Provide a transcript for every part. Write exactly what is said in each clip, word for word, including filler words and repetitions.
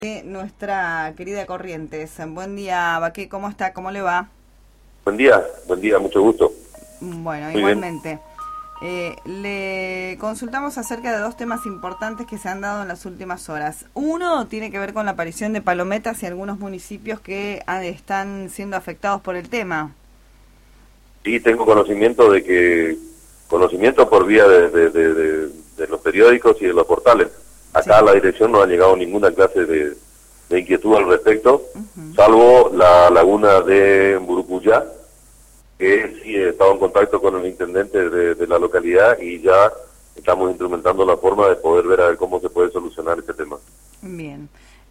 de nuestra querida Corrientes. Buen día, Baqué, ¿cómo está? ¿Cómo le va? Buen día, buen día, mucho gusto. Bueno, Muy igualmente. Eh, le consultamos acerca de dos temas importantes que se han dado en las últimas horas. Uno tiene que ver con la aparición de palometas y algunos municipios que ah, están siendo afectados por el tema. Sí, tengo conocimiento de que, conocimiento por vía de, de, de, de, de los periódicos y de los portales. Acá Sí. a la dirección no ha llegado ninguna clase de, de inquietud al respecto, Uh-huh. salvo la laguna de Burucuyá, que sí he estado en contacto con el intendente de, de la localidad y ya estamos instrumentando la forma de poder ver a ver cómo se puede solucionar este tema. Bien.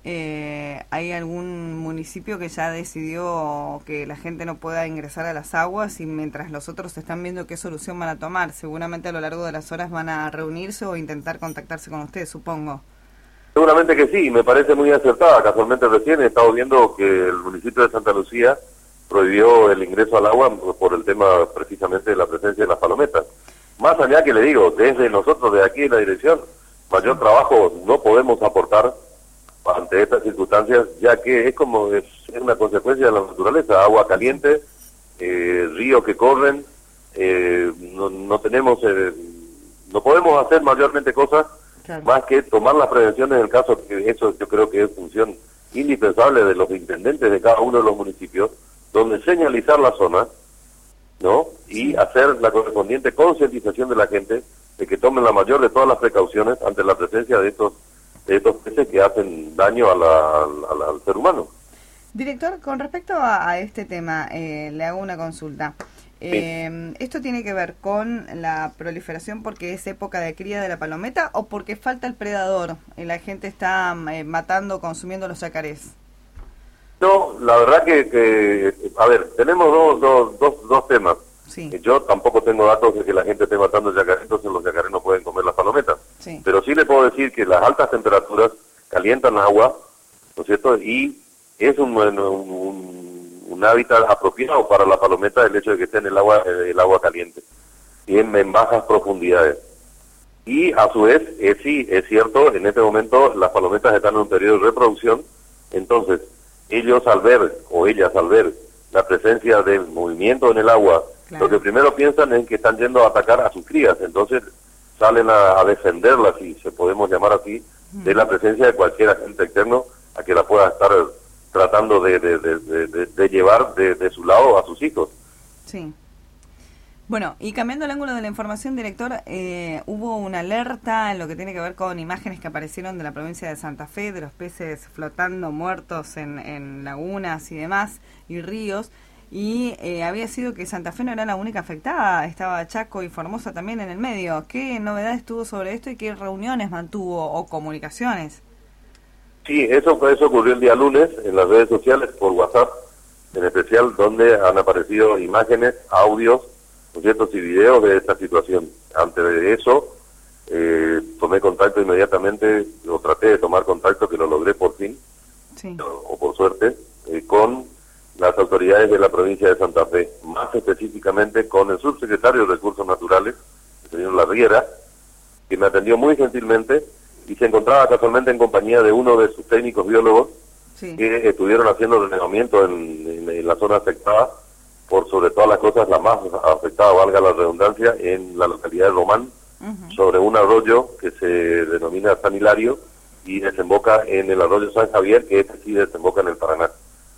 Eh, ¿Hay algún municipio que ya decidió que la gente no pueda ingresar a las aguas y mientras los otros están viendo qué solución van a tomar? Seguramente a lo largo de las horas van a reunirse o intentar contactarse con ustedes, supongo. Seguramente que sí, me parece muy acertada. Casualmente recién he estado viendo que el municipio de Santa Lucía prohibió el ingreso al agua por el tema precisamente de la presencia de las palometas. Más allá que le digo, desde nosotros, de aquí en la dirección, mayor trabajo no podemos aportar ante estas circunstancias, ya que es como es una consecuencia de la naturaleza, agua caliente, eh, ríos que corren, eh, no, no tenemos, eh, no podemos hacer mayormente cosas Claro. más que tomar las prevenciones en el caso que eso yo creo que es función indispensable de los intendentes de cada uno de los municipios, donde señalizar la zona, ¿no? Y Sí. hacer la correspondiente concientización de la gente de que tomen la mayor de todas las precauciones ante la presencia de estos de estos peces que hacen daño a la, a la, al ser humano. Director, con respecto a, a este tema, eh, le hago una consulta. Eh, sí. ¿Esto tiene que ver con la proliferación porque es época de cría de la palometa o porque falta el predador y la gente está eh, matando, consumiendo los yacarés? No, la verdad que, que a ver, tenemos dos, dos, dos, dos temas. Sí. Yo tampoco tengo datos de que la gente esté matando yacarés, entonces los yacarés no pueden comer las palometas. Sí. Pero sí le puedo decir que las altas temperaturas calientan agua, ¿no es cierto? Y es un, un, un, un hábitat apropiado para la palometa el hecho de que esté en el agua, el agua caliente, y en, en bajas profundidades. Y a su vez, eh, sí, es cierto, en este momento las palometas están en un periodo de reproducción, entonces ellos al ver, o ellas al ver, la presencia del movimiento en el agua, claro, lo que primero piensan es que están yendo a atacar a sus crías, entonces salen a, a defenderlas, si se podemos llamar así, uh-huh, de la presencia de cualquier agente externo a que la pueda estar tratando de, de, de, de, de, de llevar de, de su lado a sus hijos. Sí. Bueno, y cambiando el ángulo de la información, director, eh, hubo una alerta en lo que tiene que ver con imágenes que aparecieron de la provincia de Santa Fe, de los peces flotando muertos en, en lagunas y demás, y ríos, y eh, había sido que Santa Fe no era la única afectada, estaba Chaco y Formosa también en el medio. ¿Qué novedades tuvo sobre esto y qué reuniones mantuvo o comunicaciones? Sí, eso, eso ocurrió el día lunes en las redes sociales, por WhatsApp, en especial, donde han aparecido imágenes, audios, ¿no es cierto?, y videos de esta situación. Ante eso, eh, tomé contacto inmediatamente, o traté de tomar contacto, que lo logré por fin, sí, o, o por suerte, eh, con las autoridades de la provincia de Santa Fe, más específicamente con el subsecretario de Recursos Naturales, el señor Larriera, que me atendió muy gentilmente y se encontraba casualmente en compañía de uno de sus técnicos biólogos, sí, que estuvieron haciendo relevamiento en, en, en la zona afectada, por sobre todas las cosas la más afectada, valga la redundancia, en la localidad de Román, uh-huh, sobre un arroyo que se denomina San Hilario y desemboca en el arroyo San Javier, que este sí desemboca en el Paraná.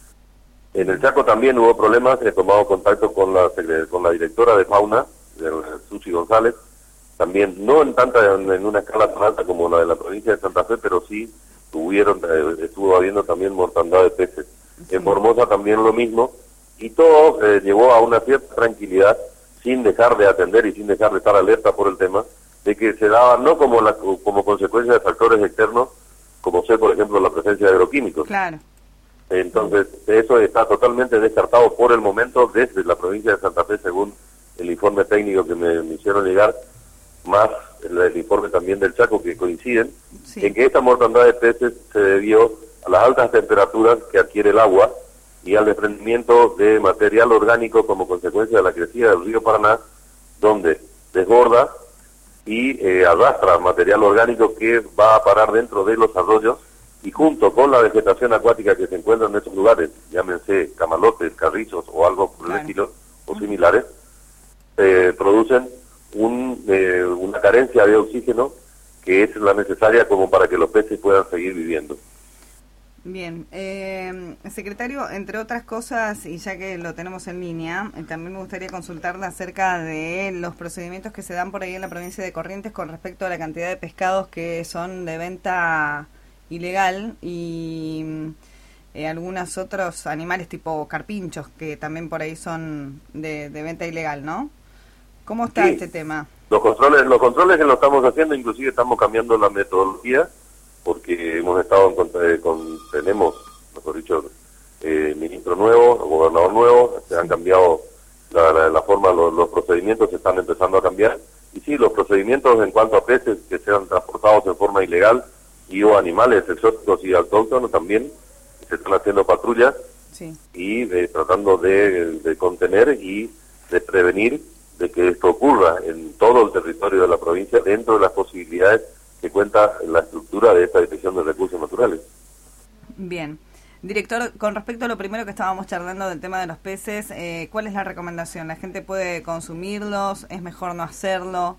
En el Chaco también hubo problemas, he tomado contacto con la con la directora de fauna, de Susi González, también no en tanta en, en una escala tan alta como la de la provincia de Santa Fe, pero sí tuvieron eh, estuvo habiendo también mortandad de peces. Sí. En Formosa también lo mismo, y todo eh, llevó a una cierta tranquilidad, sin dejar de atender y sin dejar de estar alerta por el tema, de que se daba no como la como consecuencia de factores externos, como sé, por ejemplo, la presencia de agroquímicos. Claro. Entonces, eso está totalmente descartado por el momento desde la provincia de Santa Fe, según el informe técnico que me, me hicieron llegar, más el, el informe también del Chaco, que coinciden, sí, en que esta mortandad de peces se debió a las altas temperaturas que adquiere el agua y al desprendimiento de material orgánico como consecuencia de la crecida del río Paraná, donde desborda y eh, arrastra material orgánico que va a parar dentro de los arroyos y junto con la vegetación acuática que se encuentra en esos lugares, llámense camalotes, carrizos o algo por el claro. estilo, o similares, eh, producen un, eh, una carencia de oxígeno que es la necesaria como para que los peces puedan seguir viviendo. Bien, eh, secretario, entre otras cosas, y ya que lo tenemos en línea, eh, también me gustaría consultarle acerca de los procedimientos que se dan por ahí en la provincia de Corrientes con respecto a la cantidad de pescados que son de venta ilegal y eh, algunos otros animales tipo carpinchos que también por ahí son de, de venta ilegal, ¿no? ¿Cómo está Sí, este tema? Los controles, los controles que lo estamos haciendo, inclusive estamos cambiando la metodología, porque hemos estado en contra- con, tenemos, mejor dicho, eh, ministro nuevo, gobernador nuevo, se han cambiado la, la, la forma, los, los procedimientos se están empezando a cambiar, y sí, los procedimientos en cuanto a peces que sean transportados en forma ilegal, y o animales exóticos y autóctonos también, se están haciendo patrullas, Sí. y eh, tratando de, de contener y de prevenir de que esto ocurra en todo el territorio de la provincia dentro de las posibilidades que cuenta la estructura de esta Dirección de Recursos Naturales. Bien. Director, con respecto a lo primero que estábamos charlando del tema de los peces, eh, ¿cuál es la recomendación? ¿La gente puede consumirlos? ¿Es mejor no hacerlo?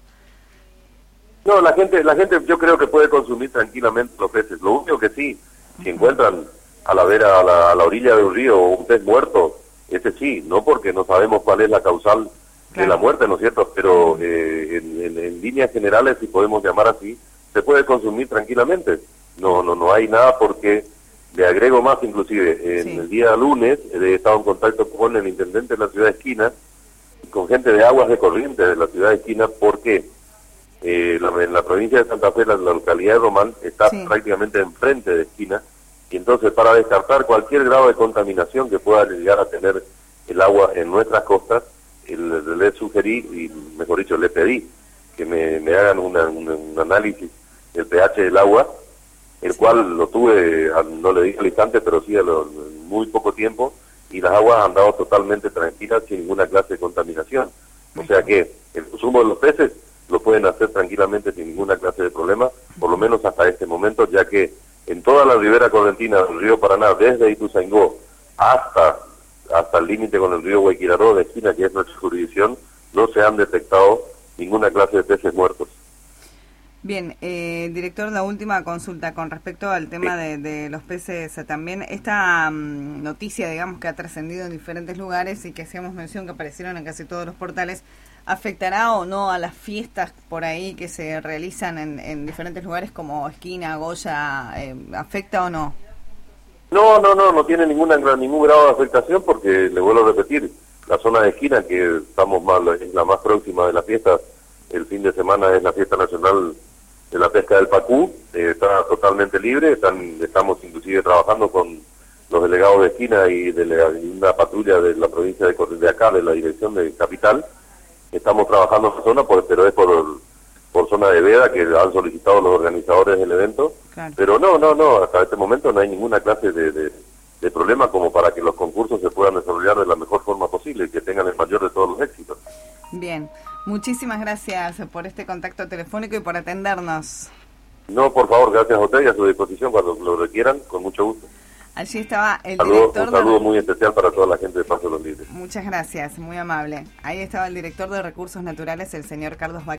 No, la gente, la gente yo creo que puede consumir tranquilamente los peces. Lo único que sí, si encuentran a la vera, a la, a la orilla de un río un pez muerto, ese sí, no porque no sabemos cuál es la causal Claro. de la muerte, ¿no es cierto? Pero eh, en, en, en líneas generales, si podemos llamar así, se puede consumir tranquilamente. No, no, no hay nada porque le agrego más, inclusive en Sí. el día lunes he estado en contacto con el intendente de la ciudad de Esquina, con gente de Aguas de Corrientes de la ciudad de Esquina, porque eh, la, en la provincia de Santa Fe, la, la localidad de Román está Sí. prácticamente enfrente de Esquina, y entonces para descartar cualquier grado de contaminación que pueda llegar a tener el agua en nuestras costas, el, le sugerí, y mejor dicho, le pedí que me, me hagan una, una, un análisis del pH del agua, el Sí. cual lo tuve, no le dije al instante, pero sí a lo, muy poco tiempo, y las aguas han dado totalmente tranquilas sin ninguna clase de contaminación. O sea que el consumo de los peces lo pueden hacer tranquilamente sin ninguna clase de problema, por lo menos hasta este momento, ya que en toda la ribera correntina del río Paraná, desde Ituzaingó hasta hasta el límite con el río Guayquiraró de Esquina, que es nuestra jurisdicción, no se han detectado ninguna clase de peces muertos. Bien, eh, director, la última consulta con respecto al tema de, de los peces eh, también. Esta um, noticia, digamos, que ha trascendido en diferentes lugares y que hacíamos mención que aparecieron en casi todos los portales, ¿afectará o no a las fiestas por ahí que se realizan en, en diferentes lugares como Esquina, Goya? Eh, ¿Afecta o no? No, no, no, no tiene ninguna ningún grado de afectación porque, le vuelvo a repetir, la zona de Esquina, que estamos más, es la más próxima de la fiesta, el fin de semana es la fiesta nacional de la pesca del Pacú, eh, está totalmente libre, están, estamos inclusive trabajando con los delegados de Esquina y de la, y una patrulla de la provincia de, de acá, de la dirección de Capital, estamos trabajando en la zona, por, pero es por, por zona de veda que han solicitado los organizadores del evento. Claro. Pero no, no, no, hasta este momento no hay ninguna clase de, de, de problema como para que los concursos se puedan desarrollar de la mejor forma posible y que tengan el mayor de todos los éxitos. Bien, muchísimas gracias por este contacto telefónico y por atendernos. No, por favor, gracias a usted y a su disposición cuando lo requieran, con mucho gusto. Allí estaba el Saludo, director... un saludo de... muy especial para toda la gente de Paso de los Libres. Muchas gracias, muy amable. Ahí estaba el director de Recursos Naturales, el señor Carlos Baquet.